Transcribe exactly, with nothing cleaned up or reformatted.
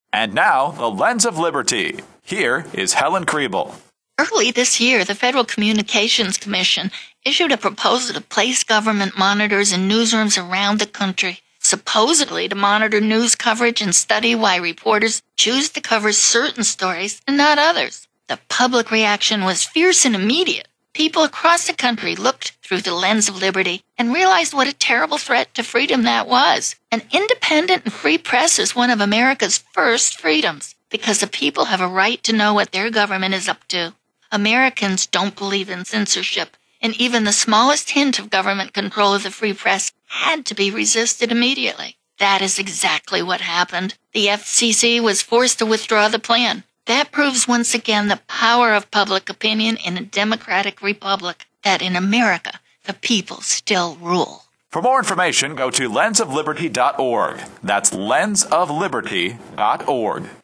And now, the Lens of Liberty. Here is Helen Kriebel. Early this year, the Federal Communications Commission issued a proposal to place government monitors in newsrooms around the country, supposedly to monitor news coverage and study why reporters choose to cover certain stories and not others. The public reaction was fierce and immediate. People across the country looked through the lens of liberty and realized what a terrible threat to freedom that was. An independent and free press is one of America's first freedoms because the people have a right to know what their government is up to. Americans don't believe in censorship, and even the smallest hint of government control of the free press had to be resisted immediately. That is exactly what happened. The F C C was forced to withdraw the plan. That proves once again the power of public opinion in a democratic republic, that in America, the people still rule. For more information, go to lens of liberty dot org. That's lens of liberty dot org.